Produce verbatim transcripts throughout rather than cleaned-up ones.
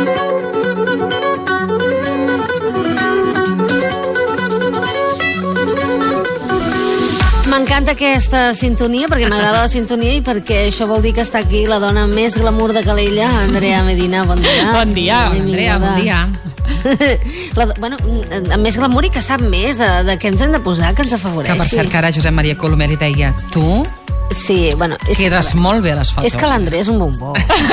M'encanta aquesta sintonia, perquè m'agrada la sintonia i perquè això vol dir que està aquí la dona més glamour de Calella, Andrea Medina. Bon dia. Bon dia, Andrea, bon dia. La, bueno, més glamour i que sap més de, de què ens hem de posar, que ens afavoreixi. Que per cert que ara Josep Maria Colomer li deia, tu sí, bueno, és quedes que, molt bé a les fotos. És que l'Andrea és un bombó.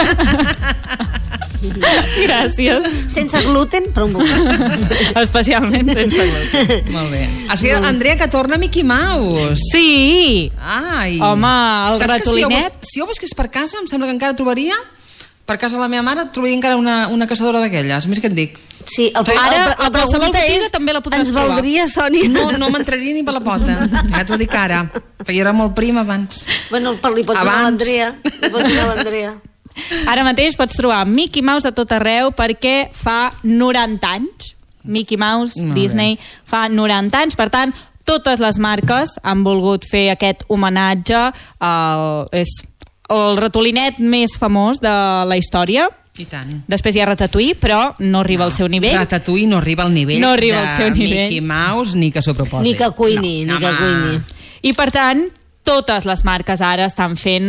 Gràcies. Sense gluten, però un bombó. Especialment sense gluten. Molt bé. Així, Andrea, que torna Mickey Mouse. Sí. Ai. Home, el Saps ratolinet. Si jo busqués per casa, em sembla que encara trobaria, per casa de la meva mare, trobaria encara una, una caçadora d'aquelles. Més que et dic. Sí, el, Ara, el, el, a qualsevol pregunta botiga és, també la podràs ens trobar. valdria, Sònia? No, no m'entraria ni per la pota. Ja t'ho dic ara. Perquè jo era molt prima abans. Bueno, però li pots donar a l'Andrea. Li pots donar a l'Andrea. Ara mateix pots trobar Mickey Mouse a tot arreu perquè fa noranta anys. Mickey Mouse, Molt Disney, bé. fa noranta anys. Per tant, totes les marques han volgut fer aquest homenatge. El, és el ratolinet més famós de la història. I tant. Després hi ha Ratatouille, però no arriba no, al seu nivell. Ratatouille no arriba al nivell no arriba de al seu nivell. Mickey Mouse ni que s'ho proposi. Ni que cuini, no, ni que cuini. I per tant, totes les marques ara estan fent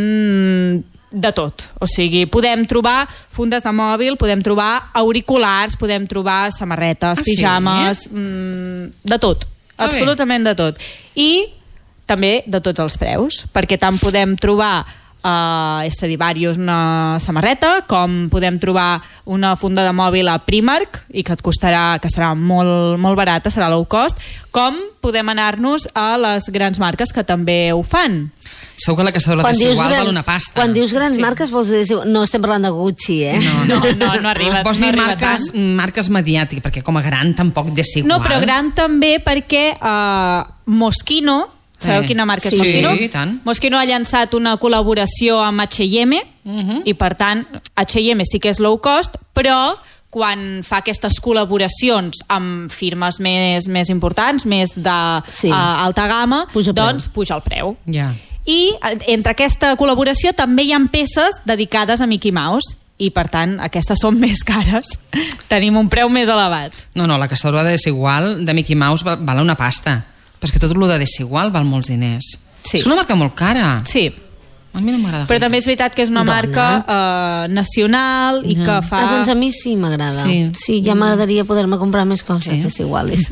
de tot. O sigui, podem trobar fundes de mòbil, podem trobar auriculars, podem trobar samarretes, ah, pijames, sí? mmm, de tot. Ah, absolutament bé. de tot. I també de tots els preus, perquè tant podem trobar Uh, Stradivarius una samarreta, com podem trobar una funda de mòbil a Primark i que et costarà, que serà molt, molt barata, serà low cost, com podem anar-nos a les grans marques que també ho fan. Segur que la caçadora de Desigual val una pasta. Quan dius grans sí. marques vols dir, no estem parlant de Gucci, eh? No, no, no, no arriba, vols no dir arriba marques, tant. marques mediàtiques, perquè com a gran tampoc Desigual. No, però gran també perquè uh, Moschino, sabeu eh. quina marca sí, és Moschino? Sí, tant. Moschino ha llançat una col·laboració amb H i M uh-huh. i per tant H i M sí que és low cost, però quan fa aquestes col·laboracions amb firmes més, més importants, més de sí. uh, alta gamma, puja doncs preu. puja el preu. Yeah. I entre aquesta col·laboració també hi ha peces dedicades a Mickey Mouse i per tant aquestes són més cares, tenim un preu més elevat. No, no, la caçadora de Desigual de Mickey Mouse val, val una pasta. Però és que tot el de Desigual val molts diners. Sí. És una marca molt cara. Sí. A mi no m'agrada. Però també és veritat que és una Dona. marca uh, nacional i no. que fa... Ah, doncs a mi sí m'agrada. Sí. sí, ja m'agradaria poder-me comprar més coses sí. Desiguales.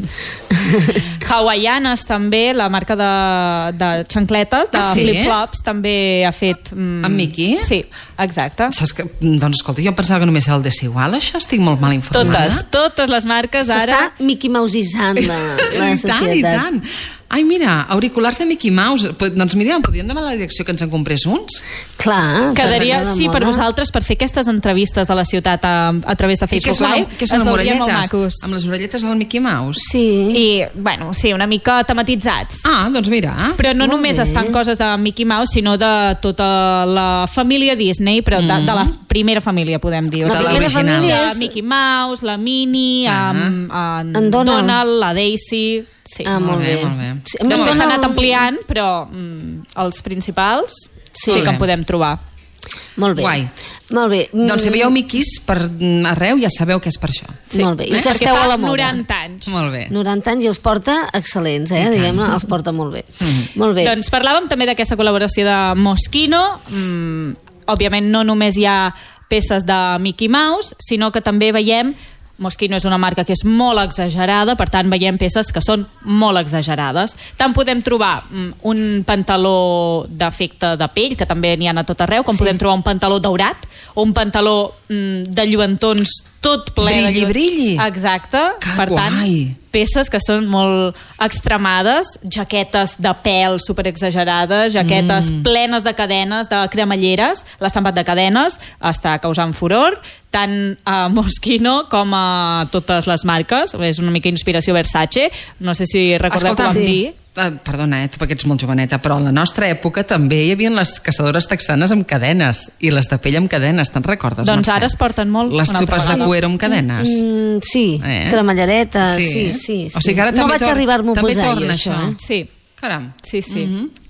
Hawaianes també, la marca de, de xancletes, de ah, sí? flip-flops, també ha fet... Mm, amb Mickey? Sí, exacte. Saps que, doncs escolta, jo pensava que només era el Desigual, això estic molt mal informada. Totes, totes les marques ara... S'està Mickey Mousisant la, la I societat. tant, i tant. Ai, mira, auriculars de Mickey Mouse. Doncs mira, podríem demanar a la direcció que ens en comprés uns? Clar. Quedaria, sí, per vosaltres, per fer aquestes entrevistes de la ciutat a, a través de Facebook Live. Què són, amb orelletes? Amb les orelletes del Mickey Mouse? Sí. I, bueno, sí, una mica tematitzats. Ah, doncs mira. Però no Molt només bé. es fan coses de Mickey Mouse, sinó de tota la família Disney, però de, de la primera família, podem dir. O La sigui, primera família de és... Mickey Mouse, la Minnie, Ah. amb, amb En Donald. Donald, la Daisy... Sí. Ah, molt, Molt bé, bé. molt bé. Sí, Després s'ha Donald- anat ampliant, però mm, els principals sí, sí que en podem trobar. Molt bé. Guai. Molt bé. Doncs si veieu Mickeys per arreu, ja sabeu que és per això. Sí. Molt bé. I us Perquè gasteu fa a la moda. noranta anys. Molt bé. noranta anys i els porta excel·lents, eh? Diguem-ne, els porta molt bé. Mm. Molt bé. Doncs parlàvem també d'aquesta col·laboració de Moschino. Mm, òbviament no només hi ha peces de Mickey Mouse, sinó que també veiem... Moschino és una marca que és molt exagerada, per tant veiem peces que són molt exagerades. Tant podem trobar mm, un pantaló d'efecte de pell, que també n'hi ha a tot arreu, com sí. podem trobar un pantaló daurat o un pantaló mm, de lluentons tot ple brilli, de... brilli. Exacte. Que per tant, guai. peces que són molt extremades, jaquetes de pèl super exagerades, jaquetes mm. plenes de cadenes, de cremalleres. L'estampat de cadenes està causant furor, tant a Moschino com a totes les marques. És una mica inspiració Versace. No sé si recordeu Escolta, com vam sí. dir. Uh, perdona, eh, tu perquè ets molt joveneta, però a la nostra època també hi havia les caçadores texanes amb cadenes i les de pell amb cadenes, te'n recordes? Doncs Mercè? ara es porten molt. Les xupes de cuero amb cadenes. Mm, sí, Eh? cremalleretes, Sí. sí, sí, sí. O sigui que ara no també vaig tor- arribar-m'ho a també posar torna jo, això. això. Eh? Sí, Caram. sí, sí. Mhm.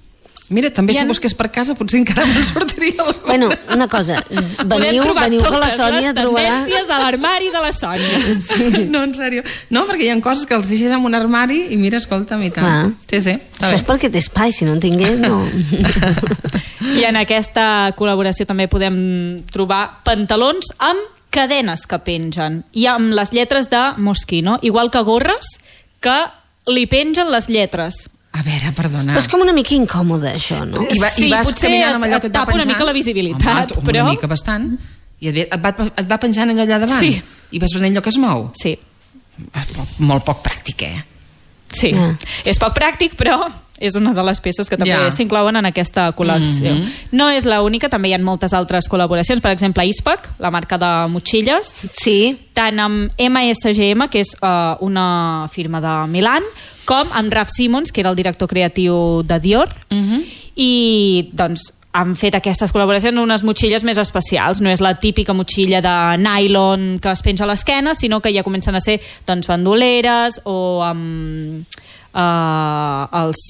Mira, també si ha... busqués per casa potser encara me'n sortiria alguna. Bueno, una cosa, veniu, veniu que la Sònia trobarà... tendències a l'armari de la Sònia. Sí. No, en sèrio. No, perquè hi ha coses que els deixes en un armari i mira, escolta'm i tant. Clar. Sí, sí. Això és perquè té espai, si no en tingués, no. I en aquesta col·laboració també podem trobar pantalons amb cadenes que pengen i amb les lletres de Moschino, igual que gorres que li pengen les lletres. A veure, perdona. Però és com una mica incòmode, això, no? I, va, Sí, i vas potser caminant amb allò et que et va tapa una penjant? mica la visibilitat, Home, però- una mica bastant. I et, ve- et, va, et va penjant allò allà davant? Sí. I vas venint allò que es mou? Sí, És poc- molt poc pràctic, eh? sí. Ja. És poc pràctic, però és una de les peces que també Ja. s'inclouen en aquesta col·lecció. Mhm. No és l'única, també hi ha moltes altres col·laboracions, per exemple, Ispac, la marca de motxilles, Sí, tant amb M S G M, que és uh, una firma de Milan, com amb Raf Simons, que era el director creatiu de Dior, Mhm. i doncs han fet aquestes col·laboracions en unes motxilles més especials. No és la típica motxilla de nylon que es penja a l'esquena, sinó que ja comencen a ser doncs, bandoleres o amb uh, els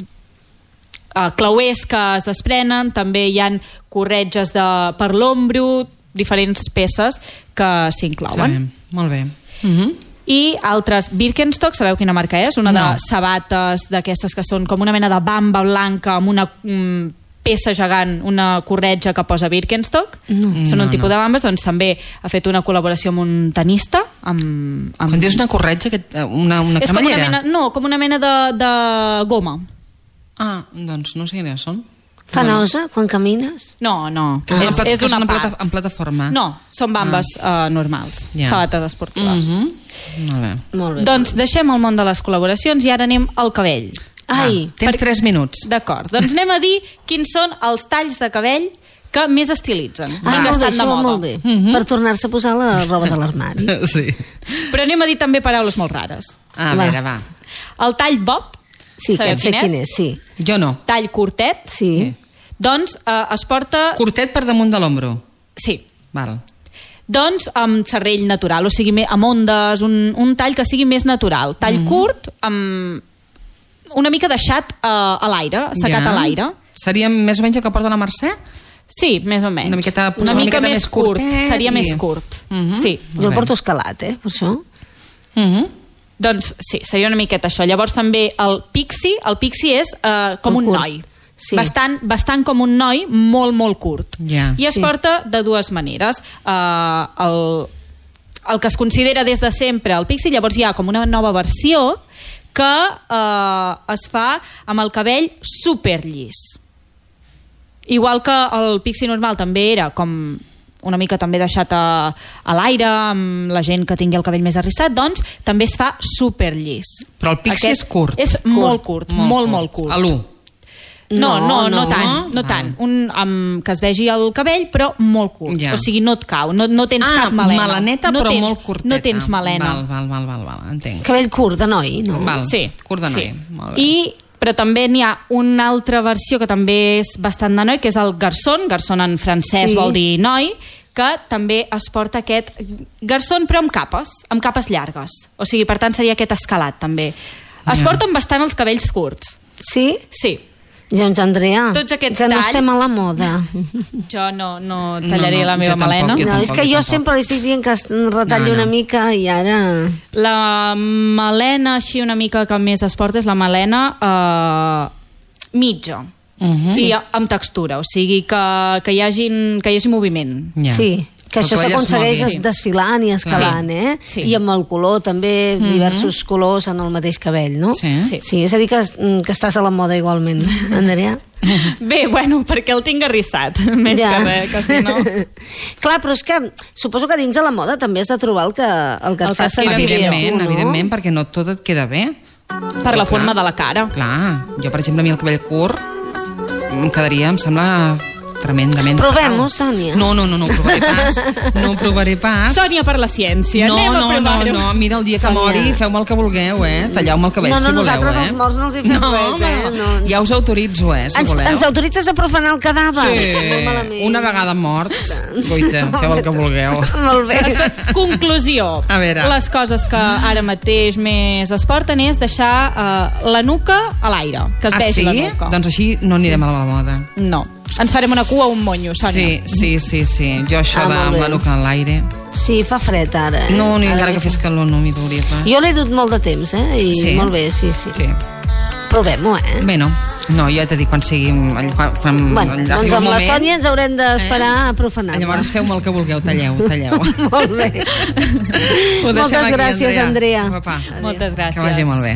uh, clauers que es desprenen. També hi han corretges de, per l'ombro, diferents peces que s'inclouen. Ah, molt bé. Mhm. I altres Birkenstock, sabeu quina marca és? Una No. de sabates d'aquestes que són com una mena de bamba blanca amb una mm, peça gegant, una corretja que posa Birkenstock. No. Són No, un tipus no. de bambes, doncs també ha fet una col·laboració amb un tenista. Amb, amb... Quan dius una corretja, que- una, una és com una camallera? mena, no, com una mena de, de goma. Ah, doncs no sé quines són. fa nosa quan camines. No, no, Que són, és, en, plata, és que són una en, plata, part. en plataforma. No, són bambes ah. uh, normals, Ja. sabates esportives. Mhm. Molt bé. Molt bé. Doncs deixem el món de les col·laboracions i ara anem al cabell. Ai, Va, tens per- tres minuts. D'acord, doncs anem a dir quins són els talls de cabell que més estilitzen ah, i que molt bé, estan de això moda. molt bé. Per tornar-se a posar la roba de l'armari. Sí. Però anem a dir també paraules molt rares. A Va. veure, va. El tall bob, Sí, sabeu aquest sé quin quin és? és, sí. Jo no. tall curtet, Sí. doncs eh, es porta... Curtet per damunt de l'ombro. Sí, Val. doncs amb serrell natural, o sigui, me- amb ondes, un, un tall que sigui més natural. Tall Mhm. curt, amb una mica deixat eh, a l'aire, secat Ja. a l'aire. Seria més o menys el que porta la Mercè? Sí, més o menys. Una miqueta- una una mica miqueta més més curt, curtet seria i- més curt. Mhm. Sí. Jo el bé. porto escalat, eh, per això. Uh -huh. Doncs sí, seria una miqueta això. Llavors també el pixie, el pixie és eh, com El un curt. noi. Sí. Bastant, bastant com un noi, molt, molt curt. Ja. I es Sí. porta de dues maneres. Uh, el, el que es considera des de sempre el pixie, llavors hi ha com una nova versió que uh, es fa amb el cabell superllis. Igual que el pixie normal també era com una mica també deixat a, a l'aire amb la gent que tingui el cabell més arrissat, doncs també es fa superllis. Però el pixie és curt. És molt curt, molt, molt, molt curt. A l'u. No, no, no, No, no tant, no Val. tant. Un, amb, que es vegi el cabell, però molt curt. Ja. O sigui, no et cau, no, no tens Ah, cap melena. meleneta, no però tens, molt curteta. No tens melena. Val, val, val, val, val. entenc. Cabell curt, de noi, no? Val. Sí. Curt de noi. Sí. Molt bé. I, però també n'hi ha una altra versió que també és bastant de noi, que és el garçon. Garçon en francès Sí. vol dir noi, que també es porta aquest garçon però amb capes, amb capes llargues. O sigui, per tant, seria aquest escalat també. Es Ja. porten bastant els cabells curts. Sí? Sí. Doncs, Andrea, Tots aquests que no talls- estem a la moda. Jo no, no tallaré No, no, la meva jo tampoc, melena. jo No, és tampoc, que jo jo tampoc. sempre li estic dient que es retalli No, no. una mica i ara... La melena així una mica que més es porta és la melena eh, mitja. Mhm. I amb textura, o sigui que, que, hi, hagin, que hi hagi moviment. Ja. Sí, que el això coll es s'aconsegueix mogui. es- desfilant i escalant, Sí. eh? Sí. I amb el color també, diversos colors en el mateix cabell, no? Sí. Sí. Sí, és a dir que, que estàs a la moda igualment, Andrea. Bé, bueno, perquè el tinc arrissat, més Ja. que res, que si no... Clar, però és que suposo que dins de la moda també has de trobar el que, el que et El fa que et queda sentir bé a Evidentment, tu, no? evidentment, perquè no tot et queda bé. Per la forma de la cara. Clar, jo, per exemple, a mi el cabell curt em quedaria, em sembla tremendament Provem-ho, fatal. Sònia. No, no, no, no ho provaré pas. No ho provaré pas. Sònia per la ciència, no, anem no, a provar-ho. No, no, mira, el dia que Sònia. mori feu-me el que vulgueu, eh? Talleu-me el cabell, No, no, si voleu, nosaltres eh? els morts no els hi fem no, res, eh? No. Ja us autoritzo, eh, si Ens, voleu. ens autoritzes a profanar el cadàver? Sí, Molt malament. una vegada mort, goita, feu el que vulgueu. Molt bé. Conclusió. A veure. Les coses que ara mateix més es porten és deixar uh, la nuca a l'aire, que es Ah, vegi sí? la nuca. Doncs així no anirem a la moda. No. Ens farem una cua o un monyo, Sònia. Sí, sí, sí, sí. Jo això Ah, de molt amb bé. la nuca a l'aire... Sí, fa fred ara. Eh? No, ni Ara encara bé. que fes calor no m'hi duria pas. Jo l'he dut molt de temps, eh? I Sí? molt bé, sí, sí. Sí. Provem-ho, eh? Bé, no. No, jo t'he dit quan sigui... Quan, quan Bueno, arribi doncs el amb la moment, Sònia ens haurem d'esperar eh? a profanar-la. Llavors feu-me el que vulgueu, talleu, talleu. Molt bé. Ho deixem Moltes aquí, gràcies, Andrea. Papa, Moltes gràcies. que vagi molt bé.